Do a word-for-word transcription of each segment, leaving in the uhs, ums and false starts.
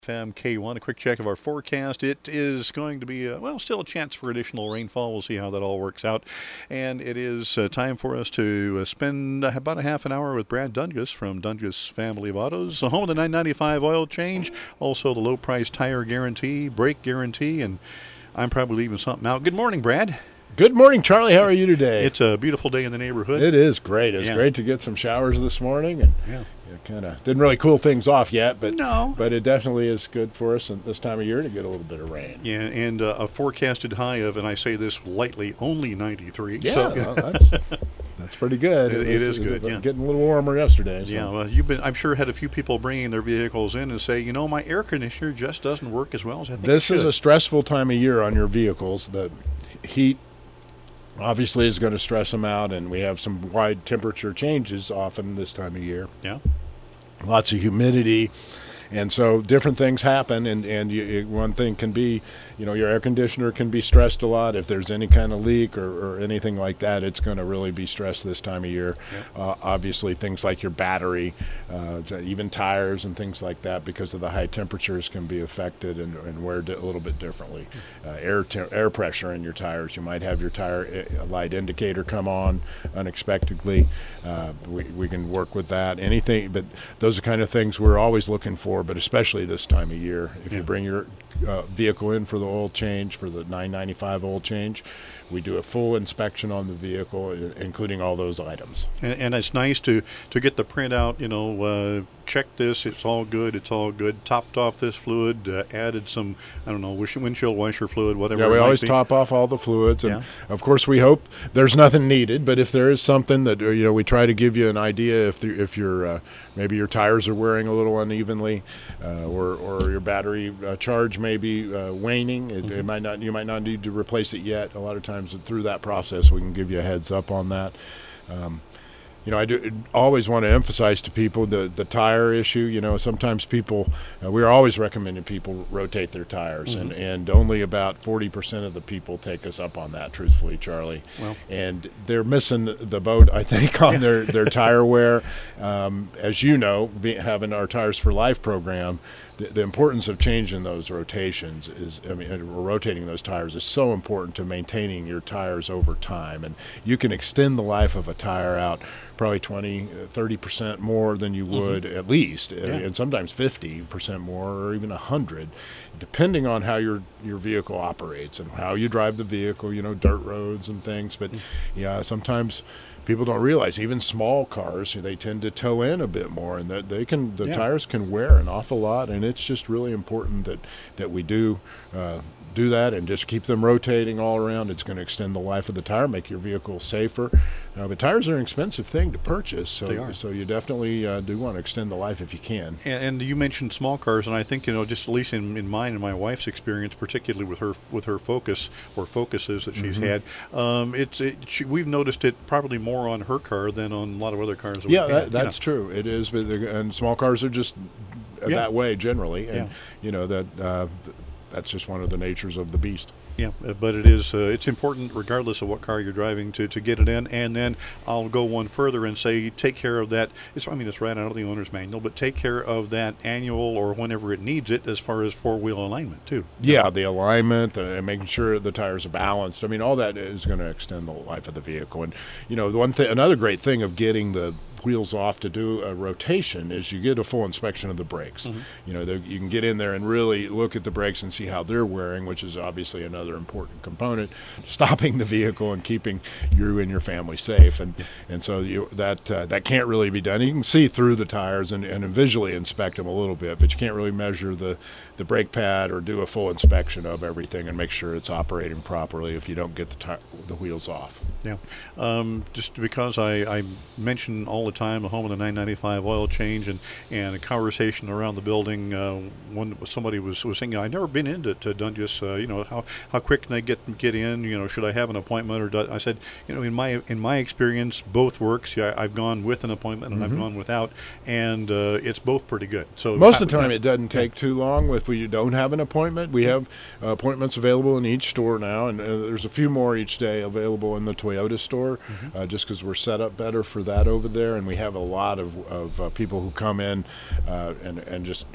F M K one. A quick check of our forecast. It is going to be, uh, well, still a chance for additional rainfall. We'll see how that all works out. And it is uh, time for us to uh, spend uh, about a half an hour with Brad Dungus from Dungus Family of Autos, the home of the nine ninety-five oil change, also the low price tire guarantee, brake guarantee, and I'm probably leaving something out. Good morning, Brad. Good morning, Charlie. How are you today? It's a beautiful day in the neighborhood. It is great. It's yeah. great to get some showers this morning, and yeah. it kind of didn't really cool things off yet, but no. but it definitely is good for us at this time of year to get a little bit of rain. Yeah, and uh, a forecasted high of, and I say this lightly, only ninety-three. Yeah, so. well, that's that's pretty good. It, it, it was, is good. It Yeah, getting a little warmer yesterday. So. Yeah, well, you've been. I'm sure had a few people bringing their vehicles in and say, you know, my air conditioner just doesn't work as well as I think This it is should. a stressful time of year on your vehicles. The heat obviously is going to stress them out, and we have some wide temperature changes often this time of year. Yeah. Lots of humidity, and so different things happen, and, and you, you, one thing can be, you know, your air conditioner can be stressed a lot. If there's any kind of leak or, or anything like that, it's going to really be stressed this time of year. Yep. Uh, obviously, things like your battery, uh, even tires and things like that, because of the high temperatures, can be affected and, and wear di- a little bit differently. Uh, air te- air pressure in your tires. You might have your tire uh, light indicator come on unexpectedly. Uh, we, we can work with that. Anything, but those are kind of things we're always looking for, but especially this time of year. If yeah. you bring your uh, vehicle in for the oil change, for the nine ninety-five oil change, we do a full inspection on the vehicle, including all those items. And, and it's nice to, to get the printout, you know, uh, check this, it's all good, it's all good, topped off this fluid, uh, added some, I don't know, windshield washer fluid, whatever. Yeah, we it might always be. top off all the fluids, and yeah. of course we hope there's nothing needed, but if there is something that, you know, we try to give you an idea if the, if your uh, maybe your tires are wearing a little unevenly, uh, or, or your battery uh, charge may be uh, waning. It, mm-hmm. it might not, you might not need to replace it yet. A lot of times through that process we can give you a heads up on that. Um, You know, I do always want to emphasize to people the, the tire issue. You know, sometimes people, uh, we're always recommending people rotate their tires, mm-hmm. and, and only about forty percent of the people take us up on that, truthfully, Charlie. Well. And they're missing the boat, I think, on yeah. their, their tire wear. Um, as you know, be, having our Tires for Life program, the, the importance of changing those rotations is, I mean, rotating those tires is so important to maintaining your tires over time. And you can extend the life of a tire out probably twenty, thirty percent more than you would mm-hmm. at least, yeah. and sometimes fifty percent more or even one hundred, depending on how your, your vehicle operates and how you drive the vehicle, you know, dirt roads and things. But mm-hmm. yeah, sometimes people don't realize even small cars, they tend to tow in a bit more, and that they can, the yeah. tires can wear an awful lot, and it's just really important that, that we do uh, do that and just keep them rotating all around. It's going to extend the life of the tire, make your vehicle safer. Uh, but tires are an expensive thing to purchase, so they are. so you definitely uh, do want to extend the life if you can. And, and you mentioned small cars, and I think, you know, just at least in, in mine and my wife's experience, particularly with her with her Focus or Focuses that she's mm-hmm. had, um, it's it, she, we've noticed it probably more on her car than on a lot of other cars. That Yeah, we've that, had, that's you know. true. It is, but the, and small cars are just uh, Yeah. that way generally, and Yeah. you know that uh, that's just one of the natures of the beast. Yeah, uh, but it is, uh, it's important regardless of what car you're driving to, to get it in. And then I'll go one further and say take care of that. It's, I mean, it's right out of the owner's manual, but take care of that annual or whenever it needs it as far as four-wheel alignment too. Yeah, the alignment uh, and making sure the tires are balanced. I mean, all that is going to extend the life of the vehicle. And, you know, the one thing, another great thing of getting the wheels off to do a rotation is you get a full inspection of the brakes. Mm-hmm. You know, you can get in there and really look at the brakes and see how they're wearing, which is obviously another important component to stopping the vehicle and keeping you and your family safe. And yeah. and so you, that uh, that can't really be done. You can see through the tires and, and visually inspect them a little bit, but you can't really measure the, the brake pad or do a full inspection of everything and make sure it's operating properly if you don't get the ti- the wheels off. Yeah, um, just because I, I mention all the time the home of the nine ninety-five oil change and, and a conversation around the building. Uh, when somebody was, was saying, you know, I've never been into to Dungus. Uh, you know, how how quick can I get get in? You know, should I have an appointment or do, I said, you know, in my in my experience, both works. Yeah, I've gone with an appointment and mm-hmm. I've gone without, and uh, it's both pretty good. So most of the time, it doesn't take too long. If we don't have an appointment, we have uh, appointments available in each store now, and uh, there's a few more each day available in the Toyota store, mm-hmm. uh, just because we're set up better for that over there, and we have a lot of, of uh, people who come in uh, and, and just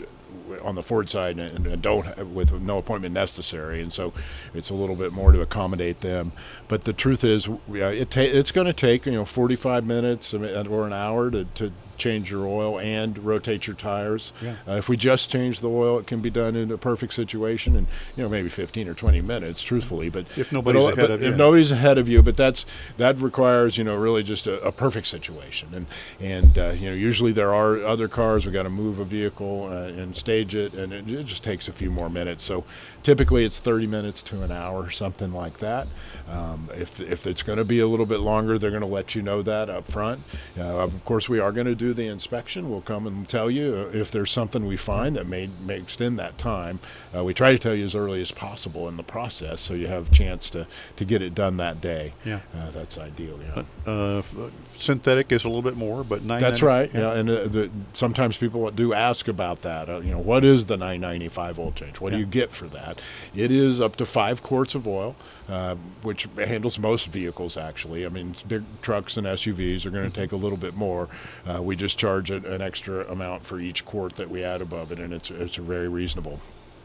on the Ford side and, and don't with no appointment necessary, and so it's a little bit more to accommodate them. But the truth is, uh, it ta- it's going to take you know forty-five minutes or an hour to, to change your oil and rotate your tires. Yeah. Uh, if we just change the oil, it can be done in a perfect situation in you know maybe fifteen or twenty minutes, truthfully. But if nobody's but, ahead but of you, if nobody's ahead of you, but that's that requires you know really just a, a perfect situation. And and uh, you know usually there are other cars. We got to move a vehicle uh, and stage it, and it, it just takes a few more minutes. So typically it's thirty minutes to an hour, something like that. Um, if if it's going to be a little bit longer, they're going to let you know that up front. Uh, of course, we are going to do the inspection. We'll come and tell you if there's something we find that may, may extend that time. Uh, we try to tell you as early as possible in the process, so you have a chance to, to get it done that day. Yeah, uh, that's ideal. Yeah. Uh, f- synthetic is a little bit more, but nine. That's right. Yeah, yeah and uh, the, sometimes people do ask about that. Uh, you know, what is the nine ninety-five oil change? What yeah. do you get for that? It is up to five quarts of oil. Uh, which handles most vehicles, actually. I mean, big trucks and S U Vs are going to take a little bit more. Uh, we just charge a, an extra amount for each quart that we add above it, and it's it's very reasonable.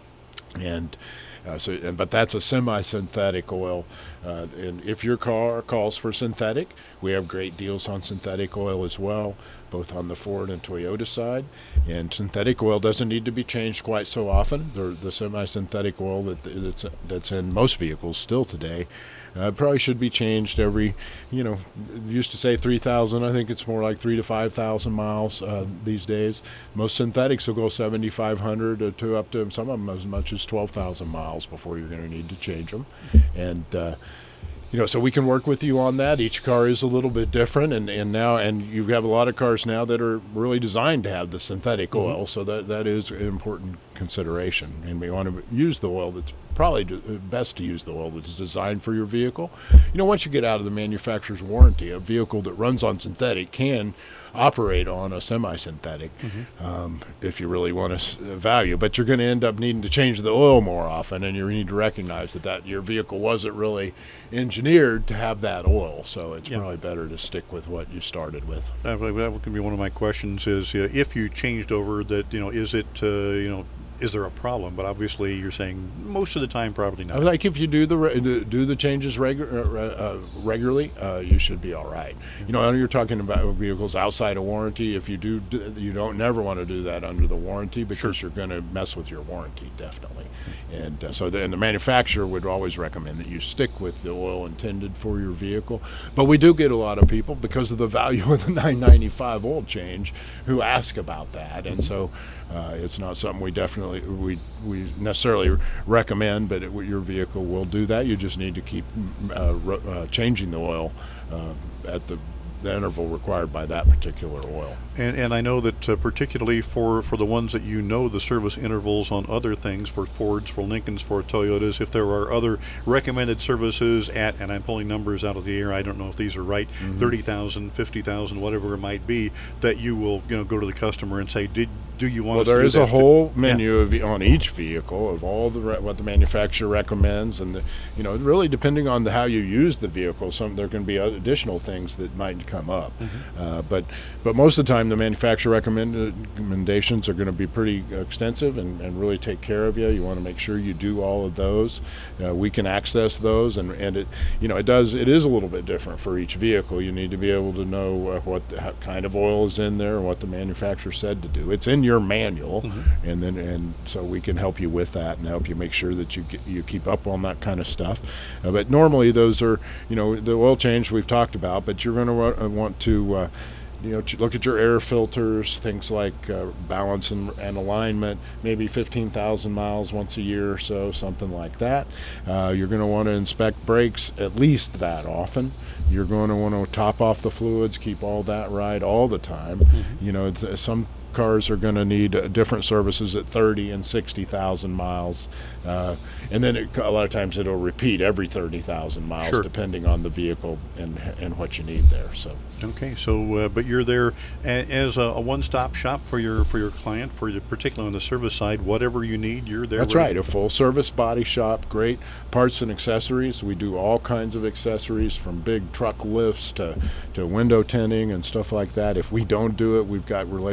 And uh, so, and, but that's a semi-synthetic oil. Uh, and if your car calls for synthetic, we have great deals on synthetic oil as well, both on the Ford and Toyota side. And synthetic oil doesn't need to be changed quite so often. The, the semi-synthetic oil that that's, that's in most vehicles still today uh, probably should be changed every, you know, used to say three thousand. I think it's more like three to five thousand miles uh, these days. Most synthetics will go seventy-five hundred to up to some of them as much as twelve thousand miles before you're going to need to change them. And uh, You know, so we can work with you on that. Each car is a little bit different, and, and now and you have a lot of cars now that are really designed to have the synthetic Mm-hmm. oil, so that that is an important consideration. And we want to use the oil that's probably do, best to use the oil that's designed for your vehicle. You know, once you get out of the manufacturer's warranty, a vehicle that runs on synthetic can operate on a semi-synthetic Mm-hmm. um, if you really want to value, but you're going to end up needing to change the oil more often, and you need to recognize that, that your vehicle wasn't really engineered to have that oil, so it's Yeah. probably better to stick with what you started with. That would that would be one of my questions is uh, if you changed over that, you know, is it, uh, you know, is there a problem? But obviously you're saying most of the time probably not. Like if you do the re- do the changes regu- uh, regularly, uh, you should be all right. You know, you're talking about vehicles outside of warranty. If you do, do you don't never want to do that under the warranty because Sure. you're going to mess with your warranty, definitely. And uh, so the, and the manufacturer would always recommend that you stick with the oil intended for your vehicle. But we do get a lot of people, because of the value of the nine ninety-five oil change, who ask about that. And so uh, it's not something we definitely we we necessarily recommend, but it, your vehicle will do that. You just need to keep uh, ro- uh, changing the oil uh, at the the interval required by that particular oil. And and I know that uh, particularly for, for the ones that you know the service intervals on other things, for Fords, for Lincolns, for Toyotas, if there are other recommended services at, and I'm pulling numbers out of the air, I don't know if these are right, Mm-hmm. thirty thousand, fifty thousand, whatever it might be, that you will, you know, go to the customer and say, did do you want Well, us to there do is a this to-" whole Yeah. menu of, on each vehicle of all the re- what the manufacturer recommends, and the, you know, really depending on the, how you use the vehicle, some there can be additional things that might come up. Mm-hmm. Uh, but but most of the time, the manufacturer recommend, recommendations are going to be pretty extensive and, and really take care of you. You want to make sure you do all of those. Uh, we can access those, and, and it you know it does it is a little bit different for each vehicle. You need to be able to know uh, what the, how kind of oil is in there and what the manufacturer said to do. It's in your manual, Mm-hmm. and then and so we can help you with that and help you make sure that you get, you keep up on that kind of stuff. Uh, but normally those are you know the oil change we've talked about, but you're going to wa- want to uh, you know, look at your air filters, things like uh, balance and, and alignment, maybe fifteen thousand miles once a year or so, something like that. Uh, you're going to want to inspect brakes at least that often. You're going to want to top off the fluids, keep all that right all the time. Mm-hmm. You know, it's, uh, some cars are going to need uh, different services at thirty and sixty thousand miles. Uh, and then it, a lot of times it'll repeat every thirty thousand miles, Sure. depending on the vehicle and and what you need there. So. Okay, so uh, but you're there a, as a, a one-stop shop for your for your client, for the, particularly on the service side. Whatever you need, you're there. That's ready. right, a full-service body shop, great parts and accessories. We do all kinds of accessories, from big truck lifts to, to window tinting and stuff like that. If we don't do it, we've got relationships with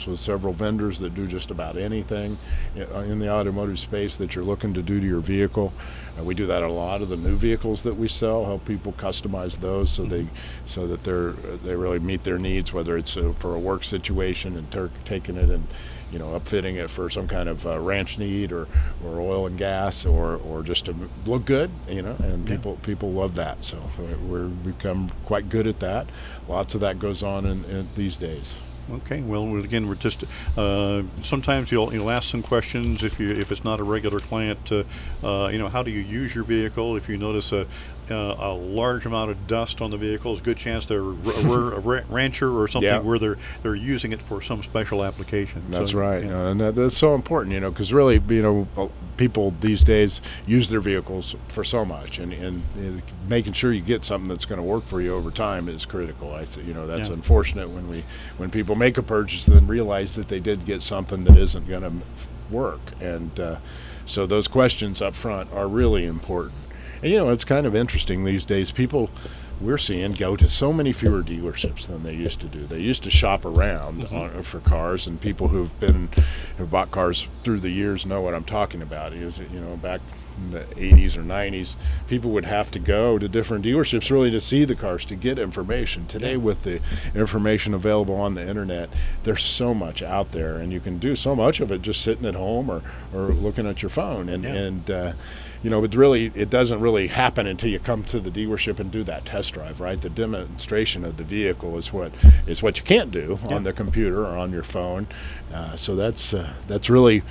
with several vendors that do just about anything in the automotive space that you're looking to do to your vehicle. Uh, we do that a lot of the new vehicles that we sell, help people customize those so they so that they're they really meet their needs, whether it's uh, for a work situation and ter- taking it and you know upfitting it for some kind of uh, ranch need or, or oil and gas or, or just to look good, you know, and Yeah. people people love that. So we've become quite good at that. Lots of that goes on in, in these days. Okay, well, again, we're just uh, sometimes you'll you'll ask some questions if you if it's not a regular client. Uh, uh, you know, how do you use your vehicle? If you notice a uh, a large amount of dust on the vehicle, it's a good chance they're a, a ra- rancher or something Yeah. where they're they're using it for some special application. That's So, right, yeah. uh, and that, that's so important, you know, because really, you know, people these days use their vehicles for so much, and, and, and making sure you get something that's going to work for you over time is critical. I, th- you know, that's Yeah. unfortunate when we when people make a purchase and then realize that they did get something that isn't going to work, and uh, so those questions up front are really important. And you know, it's kind of interesting these days. People we're seeing go to so many fewer dealerships than they used to do. They used to shop around Mhm. on, for cars, and people who've been who've bought cars through the years know what I'm talking about. Is you know back in the eighties or nineties, people would have to go to different dealerships really to see the cars to get information. Today, Yeah. with the information available on the internet, there's so much out there, and you can do so much of it just sitting at home or, or looking at your phone. And Yeah. and uh, you know, it really it doesn't really happen until you come to the dealership and do that test drive, right? The demonstration of the vehicle is what is what you can't do Yeah. on the computer or on your phone. Uh, so that's uh, that's really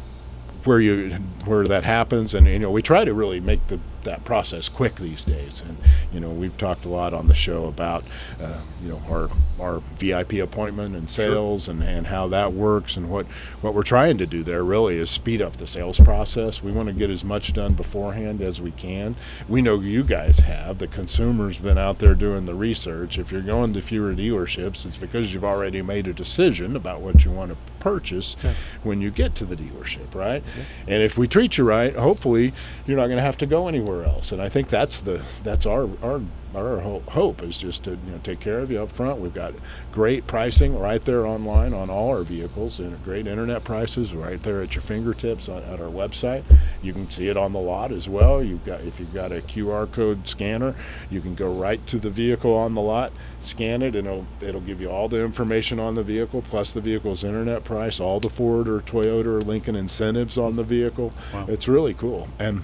where you where that happens. And you know, we try to really make the that process quick these days. And you know, we've talked a lot on the show about uh, you know our our V I P appointment and sales, Sure. and, and how that works, and what what we're trying to do there really is speed up the sales process. We want to get as much done beforehand as we can. We know you guys have. The consumer's been out there doing the research. If you're going to fewer dealerships, it's because you've already made a decision about what you want to purchase Yeah. when you get to the dealership, right? And if we treat you right, hopefully you're not going to have to go anywhere else. And I think that's the that's our our our ho- hope is just to you know take care of you up front. We've got great pricing right there online on all our vehicles, and great internet prices right there at your fingertips on, at our website. You can see it on the lot as well. You've got if you've got a Q R code scanner, you can go right to the vehicle on the lot, scan it, and it'll it'll give you all the information on the vehicle plus the vehicle's internet price, all the Ford or Toyota or Lincoln incentives on the vehicle. Wow. It's really cool. And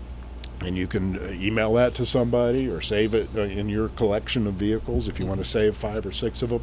and you can uh, email that to somebody or save it uh, in your collection of vehicles if you want to save five or six of them,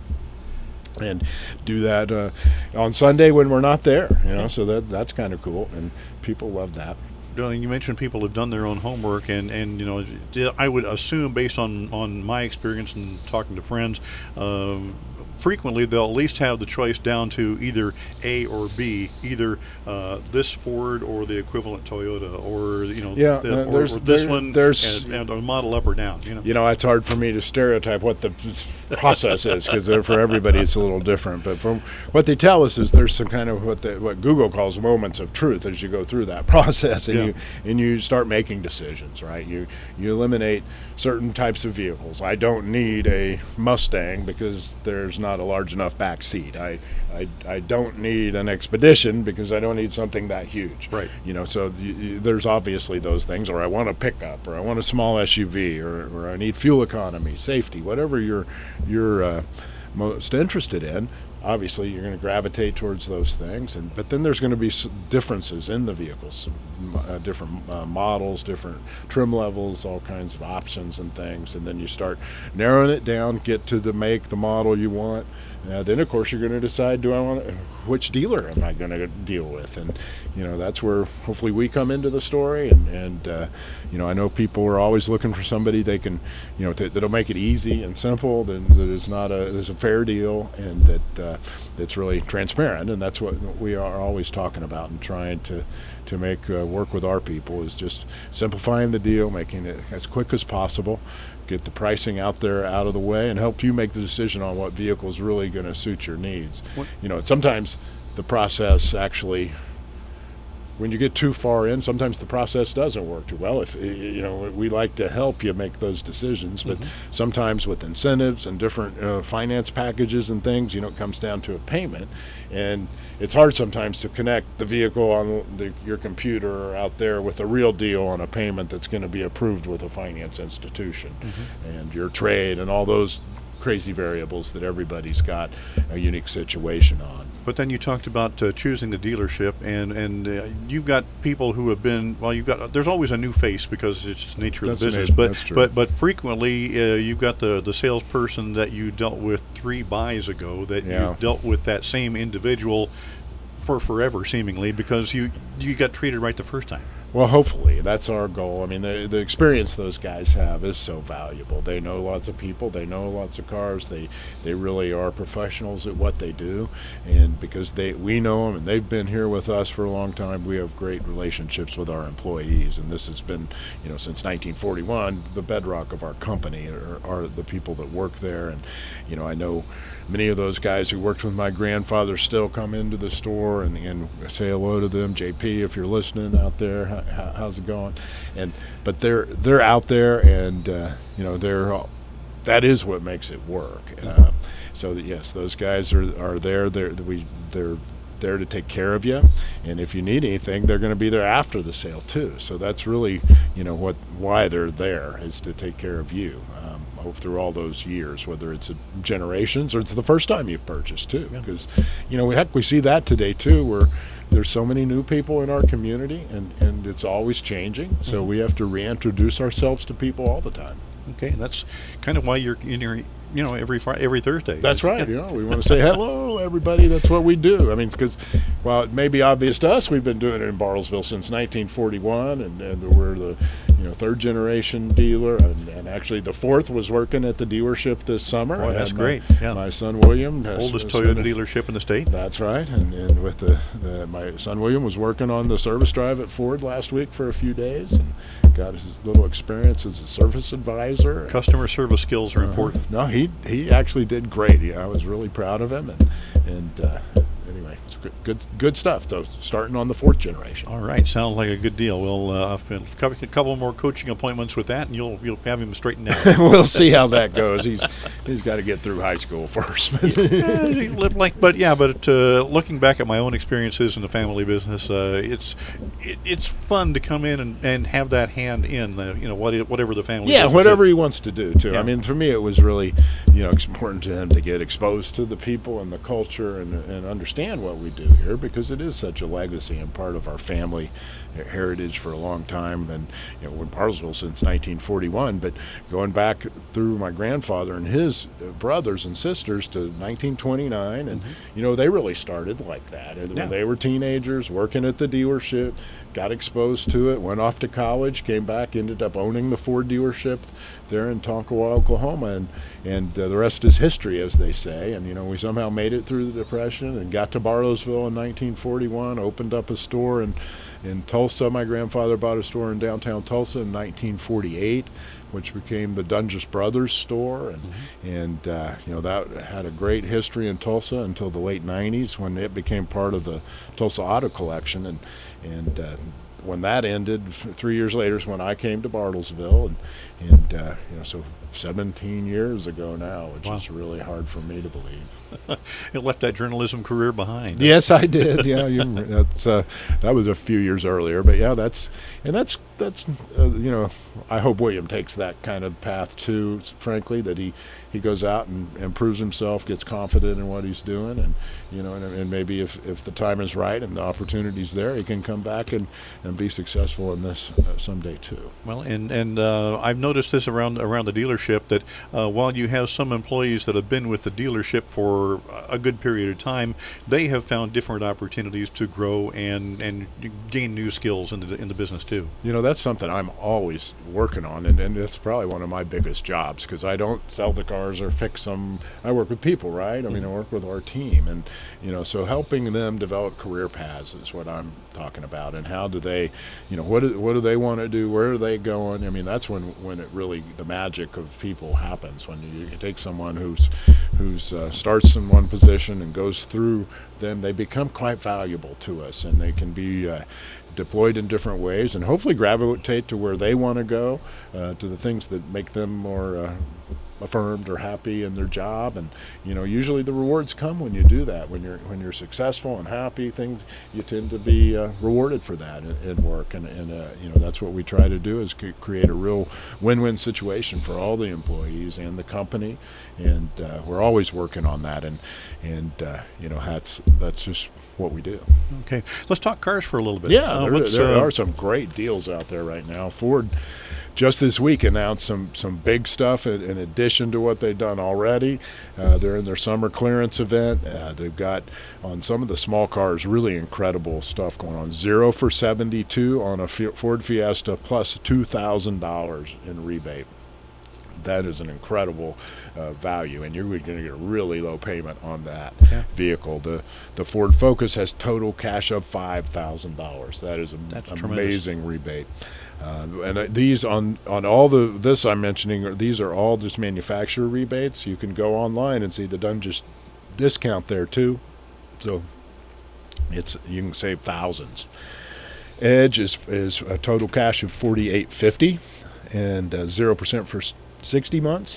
and do that uh, on Sunday when we're not there, you know. So that that's kind of cool, and people love that. You know, you mentioned people have done their own homework, and, and you know, I would assume based on, on my experience and talking to friends, um, frequently they'll at least have the choice down to either A or B, either uh, this Ford or the equivalent Toyota, or you know, Yeah, the, uh, or, there's- or this there- one, there's- and, and a model up or down. You know, You know, it's hard for me to stereotype what the process is because for everybody it's a little different. But from what they tell us is there's some kind of what the, what Google calls moments of truth as you go through that process, and Yeah. you and you start making decisions. Right? You you eliminate certain types of vehicles. I don't need a Mustang because there's not a large enough back seat. I I, I don't need an Expedition because I don't need something that huge. Right. You know, so you, you, there's obviously those things, or I want a pickup, or I want a small S U V, or, or I need fuel economy, safety, whatever you're you're uh, most interested in. Obviously, you're going to gravitate towards those things, and but then there's going to be s- differences in the vehicles, uh, different uh, models, different trim levels, all kinds of options and things, and then you start narrowing it down, get to the make, the model you want. Uh, then, of course, you're going to decide, do I want which dealer am I going to deal with? And, you know, that's where hopefully we come into the story. And, and uh, you know, I know people are always looking for somebody they can, you know, t- that'll make it easy and simple, that, that is not a, there's a fair deal, and that uh, that's really transparent. And that's what we are always talking about and trying to, to make uh, work with our people, is just simplifying the deal, making it as quick as possible, get the pricing out there out of the way, and help you make the decision on what vehicle is really going to suit your needs. What- You know, sometimes the process actually, when you get too far in, sometimes the process doesn't work too well. If you know, we like to help you make those decisions, but mm-hmm. sometimes with incentives and different uh, finance packages and things, you know, it comes down to a payment, and it's hard sometimes to connect the vehicle on the, your computer out there with a real deal on a payment that's going to be approved with a finance institution, mm-hmm. and your trade and all those crazy variables that everybody's got a unique situation on. But then you talked about uh, choosing the dealership, and and uh, you've got people who have been, well, you've got, there's always a new face because it's the nature that's of the business, nature, but that's true. but but frequently uh, you've got the the salesperson that you dealt with three buys ago that yeah. you've dealt with that same individual for forever seemingly because you you got treated right the first time. Well, hopefully, that's our goal. I mean, the the experience those guys have is so valuable. They know lots of people. They know lots of cars. They they really are professionals at what they do, and because they we know them and they've been here with us for a long time, we have great relationships with our employees. And this has been, you know, since nineteen forty-one, the bedrock of our company are, are the people that work there. And you know, I know many of those guys who worked with my grandfather still come into the store and, and say hello to them. J P, if you're listening out there, how, how's it going? And but they're they're out there, and uh, you know, they're that is what makes it work. Uh, so that, yes, those guys are are there. They're we they're there to take care of you, and if you need anything, they're going to be there after the sale too. So that's really, you know, what why they're there is to take care of you. Um, through all those years, whether it's a generations or it's the first time you've purchased too, because yeah. you know, we heck we see that today too, where there's so many new people in our community, and and it's always changing. So mm-hmm. we have to reintroduce ourselves to people all the time. Okay, and that's kind of why you're in your, you know, every Friday, every Thursday. That's right. You know, we want to say hello, everybody. That's what we do. I mean, because while it may be obvious to us, we've been doing it in Bartlesville since nineteen forty-one, and, and we're the you know third generation dealer, and, and actually the fourth was working at the dealership this summer. Boy, that's my, great. Yeah. My son William, has, oldest has Toyota been, dealership in the state. That's right, and, and with the, the my son William was working on the service drive at Ford last week for a few days, and got his little experience as a service advisor. Customer service skills are uh, important. No, he he actually did great. He, I was really proud of him, and and uh, anyway, it's good, good good stuff. So starting on the fourth generation. All right, sounds like a good deal. We'll uh, a couple more coaching appointments with that, and you'll you'll have him straightened out. We'll see how that goes. He's he's got to get through high school first. yeah, like, but yeah, but uh, looking back at my own experiences in the family business, uh, it's it, it's fun to come in and, and have that hand in the you know what whatever the family. Yeah, whatever is. he wants to do too. Yeah. I mean, for me, it was really you know important to him to get exposed to the people and the culture and and understand what we do here, because it is such a legacy and part of our family heritage for a long time. And you know, we're in Bartlesville since nineteen forty-one, but going back through my grandfather and his brothers and sisters to nineteen twenty-nine, and mm-hmm. you know, they really started like that. And yeah. when they were teenagers working at the dealership, got exposed to it, went off to college, came back, ended up owning the Ford dealership there in Tonkawa, Oklahoma, and and uh, the rest is history, as they say. And you know, we somehow made it through the Depression and got to Bartlesville in nineteen forty-one, opened up a store in in Tulsa. My grandfather bought a store in downtown Tulsa in nineteen forty-eight, which became the Dunges Brothers store, and mm-hmm. and uh, you know, that had a great history in Tulsa until the late nineties, when it became part of the Tulsa Auto Collection, and and uh, when that ended, three years later is when I came to Bartlesville, and and uh, you know, so seventeen years ago now, which wow. is really hard for me to believe. You left that journalism career behind. Yes, I did. Yeah, you, that's uh, that was a few years earlier, but yeah, that's and that's that's uh, you know, I hope William takes that kind of path too. Frankly, that he he goes out and, and proves himself, gets confident in what he's doing, and you know, and, and maybe if, if the time is right and the opportunity's there, he can come back and, and be successful in this uh, someday too. Well, and and uh, I've noticed this around around the dealership, that uh, while you have some employees that have been with the dealership for a good period of time, they have found different opportunities to grow and and gain new skills in the in the business too. You know, that's something I'm always working on, and, and it's probably one of my biggest jobs, because I don't sell the car cars or fix them. I work with people, right? I mean, I work with our team, and you know, so helping them develop career paths is what I'm talking about. And how do they, you know, what do, what do they want to do? Where are they going? I mean, that's when when it really, the magic of people happens, when you, you take someone who's who's uh, starts in one position and goes through them. They become quite valuable to us, and they can be uh, deployed in different ways and hopefully gravitate to where they want to go, uh, to the things that make them more uh, affirmed or happy in their job. And you know, usually the rewards come when you do that. When you're when you're successful and happy, things, you tend to be uh, rewarded for that in, in work. And, and uh, you know, that's what we try to do, is c- create a real win-win situation for all the employees and the company. And uh, we're always working on that. And and uh, you know, that's that's just what we do. Okay, let's talk cars for a little bit. Yeah, uh, there, there uh, are some great deals out there right now. Ford just this week announced some some big stuff in, in addition to what they've done already. Uh, they're in their summer clearance event. Uh, they've got on some of the small cars really incredible stuff going on. Zero for seventy-two on a F- Ford Fiesta plus two thousand dollars in rebate. That is an incredible uh, value, and you're going to get a really low payment on that yeah. vehicle. The the Ford Focus has total cash of five thousand dollars. That is an amazing rebate. Uh, and uh, these on on all the this I'm mentioning, are, these are all just manufacturer rebates. You can go online and see the Dungeon discount there too. So it's you can save thousands. Edge is is a total cash of forty-eight fifty, and uh, zero percent for sixty months,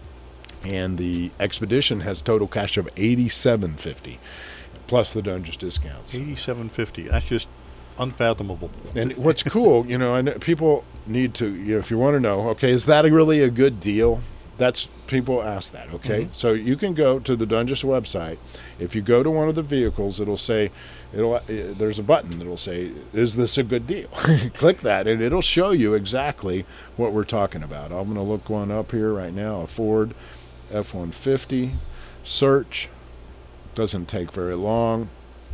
and the Expedition has total cash of eighty-seven fifty, plus the Dungeon discounts. eighty-seven fifty. That's just unfathomable. And what's cool, you know, I know people need to, you know, if you want to know, okay, is that a really a good deal? That's, people ask that, okay? Mm-hmm. So you can go to the Dungeon website. If you go to one of the vehicles, it'll say, it'll uh, there's a button that'll say, is this a good deal? Click that, and it'll show you exactly what we're talking about. I'm going to look one up here right now, a Ford F one fifty search. Doesn't take very long.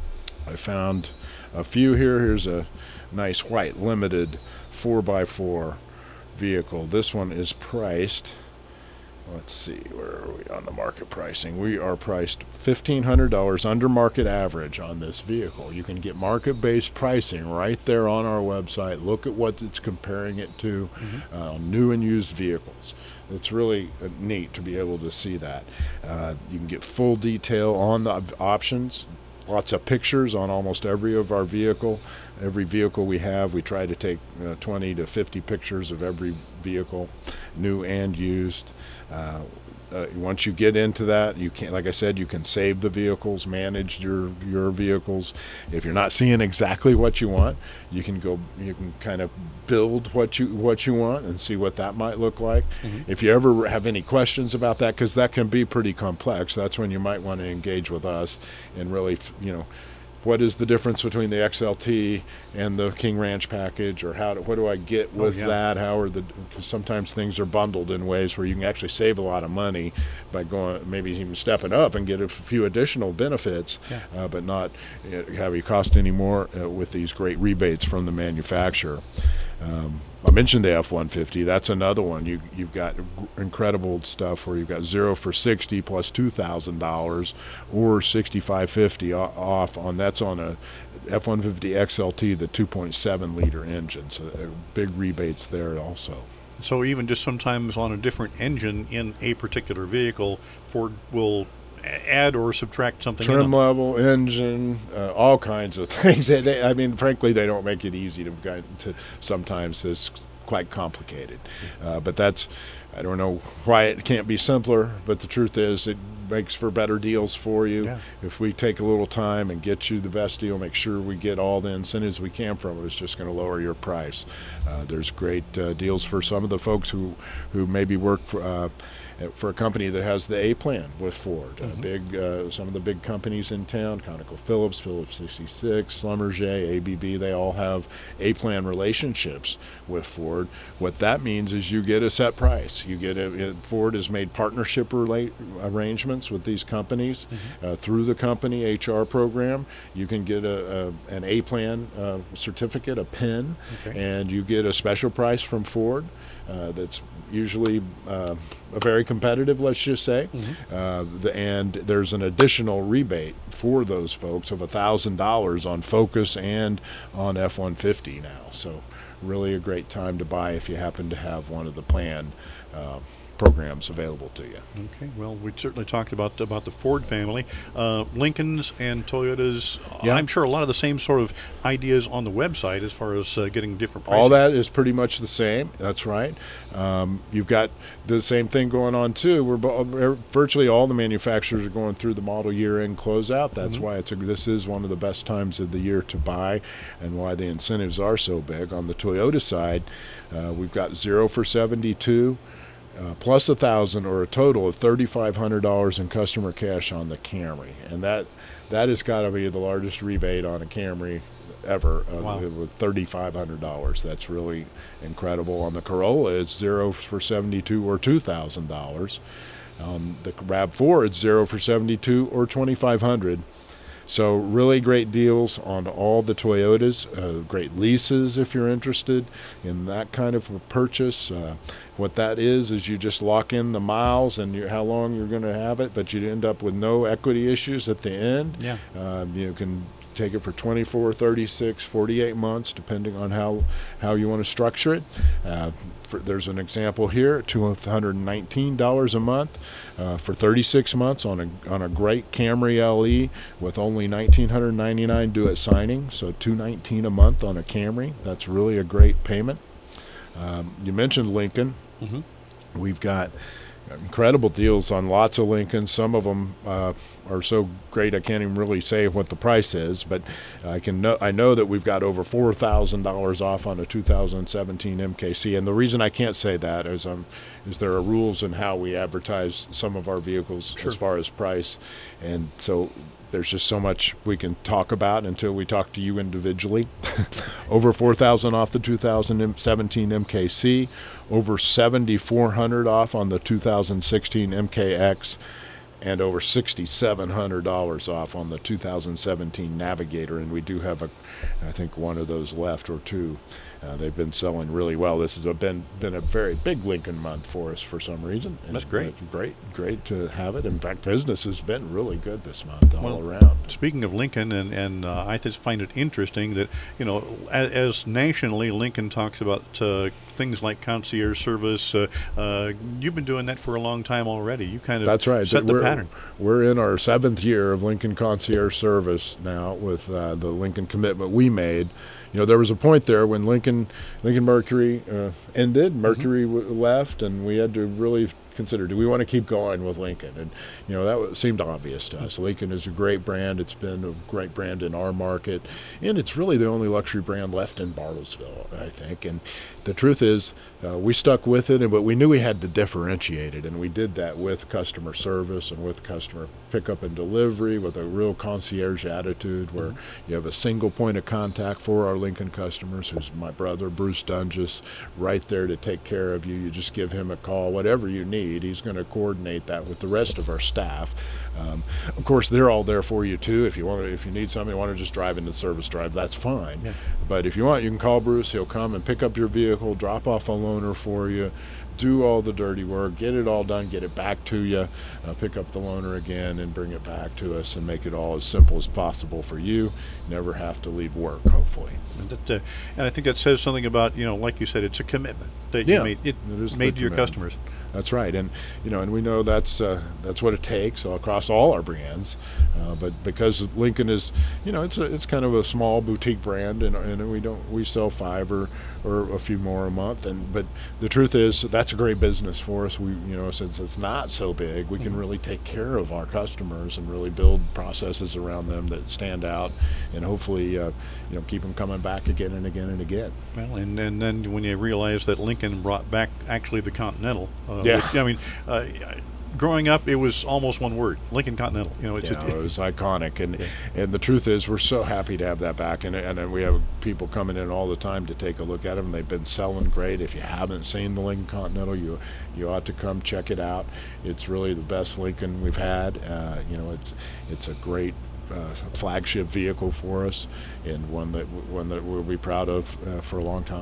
I found a few here. Here's a nice white limited four by four vehicle. This one is priced, let's see, where are we on the market pricing? We are priced fifteen hundred dollars under market average on this vehicle. You can get market-based pricing right there on our website. Look at what it's comparing it to, mm-hmm. uh, new and used vehicles. It's really uh, neat to be able to see that. Uh, you can get full detail on the options. Lots of pictures on almost every of our vehicle. Every vehicle we have, we try to take uh, twenty to fifty pictures of every vehicle, new and used. Uh, uh, once you get into that, you can, like I said, you can save the vehicles, manage your your vehicles. If you're not seeing exactly what you want, you can go, you can kind of build what you what you want and see what that might look like. Mm-hmm. If you ever have any questions about that, because that can be pretty complex, that's when you might want to engage with us and really, you know, what is the difference between the X L T and the King Ranch package, or how do, what do I get with oh, yeah. that? How are the, because sometimes things are bundled in ways where you can actually save a lot of money by going, maybe even stepping up and get a few additional benefits, yeah. uh, but not uh, have you cost any more uh, with these great rebates from the manufacturer. Um, I mentioned the F one fifty. That's another one. You, you've got incredible stuff where you've got zero for sixty plus two thousand dollars, or sixty-five fifty off on, that's on a F one fifty X L T, the two point seven liter engine. So uh, big rebates there also. So even just sometimes on a different engine in a particular vehicle, Ford will add or subtract something. Trim level, engine, uh, all kinds of things. They, they, I mean, frankly, they don't make it easy to, to sometimes it's quite complicated. Uh, but that's, I don't know why it can't be simpler, but the truth is it makes for better deals for you. Yeah. If we take a little time and get you the best deal, make sure we get all the incentives we can from it, it's just going to lower your price. Uh, there's great uh, deals for some of the folks who, who maybe work for uh, for a company that has the A plan with Ford. Mm-hmm. Uh, big, uh, some of the big companies in town, ConocoPhillips, Phillips sixty-six, Schlumberger, A B B, they all have A plan relationships with Ford. What that means is you get a set price. You get a, it, Ford has made partnership relate, arrangements with these companies mm-hmm. uh, through the company H R program. You can get a, a an A plan uh, certificate, a pin, okay. and you get a special price from Ford uh, that's usually uh, a very competitive, let's just say. Mm-hmm. uh, the, and there's an additional rebate for those folks of one thousand dollars on Focus and on F one fifty now. So really a great time to buy if you happen to have one of the planned uh, programs available to you. Okay, well, we certainly talked about about the Ford family. Uh, Lincolns and Toyotas, yeah. I'm sure a lot of the same sort of ideas on the website as far as uh, getting different pricing. All that is pretty much the same. That's right. Um, you've got the same thing going on, too. We're bo- virtually all the manufacturers are going through the model year-end closeout. That's mm-hmm. why it's a, this is one of the best times of the year to buy and why the incentives are so big. On the Toyota side, uh, we've got zero for seventy-two. Uh, plus a thousand, or a total of thirty-five hundred dollars in customer cash on the Camry, and that that has got to be the largest rebate on a Camry ever. Uh, wow. With thirty-five hundred dollars, that's really incredible. On the Corolla, it's zero for seventy-two or two thousand dollars. On the RAV four, it's zero for seventy-two or twenty-five hundred. So really great deals on all the Toyotas, uh, great leases if you're interested in that kind of a purchase. Uh, what that is is you just lock in the miles and you, how long you're going to have it, but you end up with no equity issues at the end. Yeah. Uh, you can take it for twenty-four, thirty-six, forty-eight months, depending on how, how you want to structure it. Uh, for, there's an example here, two hundred nineteen dollars a month uh, for thirty-six months on a on a great Camry L E with only one thousand nine hundred ninety-nine dollars due at signing, so two hundred nineteen dollars a month on a Camry. That's really a great payment. Um, you mentioned Lincoln. Mm-hmm. We've got incredible deals on lots of Lincolns. Some of them uh, are so great I can't even really say what the price is, but I can know I know that we've got over four thousand dollars off on a two thousand seventeen M K C. And the reason I can't say that is um is there are rules in how we advertise some of our vehicles sure. as far as price, and so there's just so much we can talk about until we talk to you individually. Over four thousand off the two thousand seventeen M K C, over seventy-four hundred off on the two thousand sixteen M K X, and over sixty-seven hundred dollars off on the two thousand seventeen Navigator. And we do have a, I think one of those left or two. Uh, they've been selling really well. This has been been a very big Lincoln month for us for some reason. And that's great. Uh, great, great to have it. In fact, business has been really good this month all well, around. Speaking of Lincoln, and, and uh, I just find it interesting that, you know, as, as nationally Lincoln talks about uh, things like concierge service, uh, uh, you've been doing that for a long time already. You kind of that's right. set we're, the pattern. We're in our seventh year of Lincoln concierge service now with uh, the Lincoln commitment we made. You know, there was a point there when Lincoln Lincoln Mercury uh, ended, Mercury mm-hmm. w- left, and we had to really consider, do we want to keep going with Lincoln? And, you know, that w- seemed obvious to us. Lincoln is a great brand. It's been a great brand in our market, and it's really the only luxury brand left in Bartlesville, I think. And the truth is, uh, we stuck with it, and but we knew we had to differentiate it, and we did that with customer service and with customer pickup and delivery, with a real concierge attitude where mm-hmm. you have a single point of contact for our Lincoln customers, who's my brother, Bruce Dunges, right there to take care of you. You just give him a call, whatever you need. He's going to coordinate that with the rest of our staff. Um, of course, they're all there for you too. If you want to, if you need something, you want to just drive into the service drive, that's fine. Yeah. But if you want, you can call Bruce. He'll come and pick up your vehicle, drop off a loaner for you, do all the dirty work, get it all done, get it back to you, uh, pick up the loaner again and bring it back to us, and make it all as simple as possible for you. Never have to leave work, hopefully. And, that, uh, and I think that says something about, you know, like you said, it's a commitment that yeah, you made, it it is made to your customers. That's right, and you know, and we know that's uh, that's what it takes across all our brands. Uh, but because Lincoln is, you know, it's a, it's kind of a small boutique brand, and, and we don't we sell five or, or a few more a month. And but the truth is, that's a great business for us. We, you know, since it's not so big, we can really take care of our customers and really build processes around them that stand out, and hopefully, uh, you know, keep them coming back again and again and again. Well, and, and then when you realize that Lincoln brought back actually the Continental. Uh, yeah. Which, I mean, uh, growing up, it was almost one word, Lincoln Continental. You know, it's yeah, a, it was iconic, and yeah. and the truth is, we're so happy to have that back, and and we have people coming in all the time to take a look at them. They've been selling great. If you haven't seen the Lincoln Continental, you you ought to come check it out. It's really the best Lincoln we've had. Uh, you know, it's it's a great uh, flagship vehicle for us, and one that one that we'll be proud of uh, for a long time.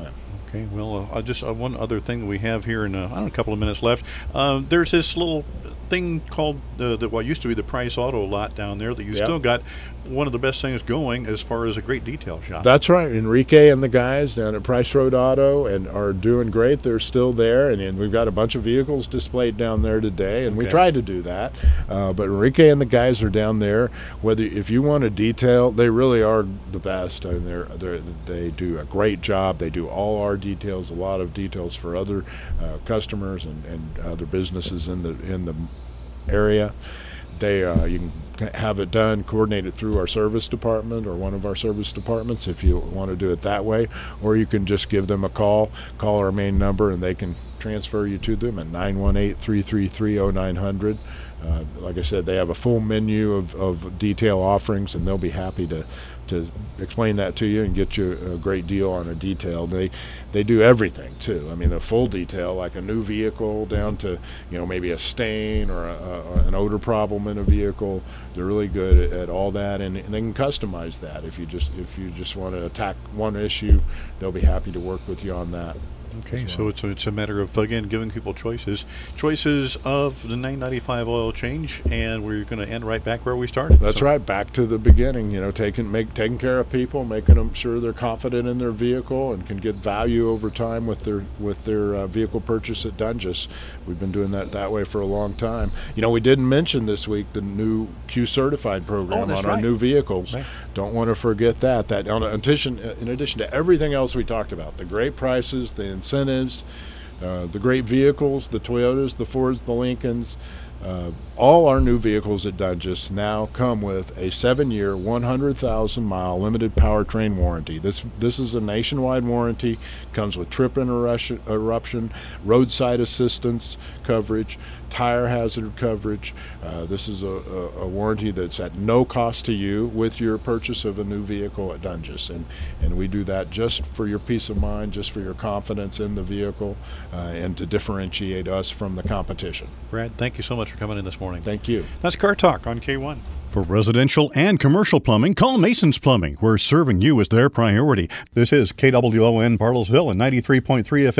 Okay, well, uh, just uh, one other thing that we have here in uh, I don't know, a couple of minutes left. Uh, there's this little thing called uh, the what used to be the Price Auto lot down there that you Yep. still got one of the best things going as far as a great detail shop. That's right. Enrique and the guys down at Price Road Auto and are doing great. They're still there, and, and we've got a bunch of vehicles displayed down there today, and Okay. we tried to do that. Uh, but Enrique and the guys are down there. Whether if you want a detail, they really are the best. I mean, they're, they're, they do a great job. They do all our details, a lot of details for other uh, customers and, and other businesses in the in the area. They uh, you can have it done, coordinate it through our service department or one of our service departments if you want to do it that way, or you can just give them a call, call our main number, and they can transfer you to them at nine one eight, three three three, oh nine hundred. Uh, like I said, they have a full menu of, of detail offerings, and they'll be happy to to explain that to you and get you a great deal on a detail. They they do everything too. I mean, the full detail, like a new vehicle down to, you know, maybe a stain or a, a, an odor problem in a vehicle. They're really good at, at all that, and, and they can customize that. If you just if you just want to attack one issue, they'll be happy to work with you on that. Okay, as so well. it's a, it's a matter of, again, giving people choices. Choices of the nine ninety-five oil change, and we're going to end right back where we started. That's So- right, back to the beginning. You know, taking make taking care of people, making them sure they're confident in their vehicle and can get value over time with their with their uh, vehicle purchase at Dungus. We've been doing that that way for a long time. You know, we didn't mention this week the new Q certified program Oh, that's on our right. new vehicles. Right. Don't want to forget that. That on in addition in addition to everything else we talked about, the great prices, the incentives. Uh, the great vehicles, the Toyotas, the Fords, the Lincolns, uh, all our new vehicles at Dungus now come with a seven-year, one hundred thousand mile limited powertrain warranty. This this is a nationwide warranty, comes with trip interruption, eruption, roadside assistance coverage, tire hazard coverage. Uh, this is a, a, a warranty that's at no cost to you with your purchase of a new vehicle at Dungus. And, and we do that just for your peace of mind, just for your confidence in the vehicle, uh, and to differentiate us from the competition. Brad, thank you so much for coming in this morning. Thank you. That's Car Talk on K one. For residential and commercial plumbing, call Mason's Plumbing. We're serving you as their priority. This is K W O N Bartlesville and ninety-three point three F M.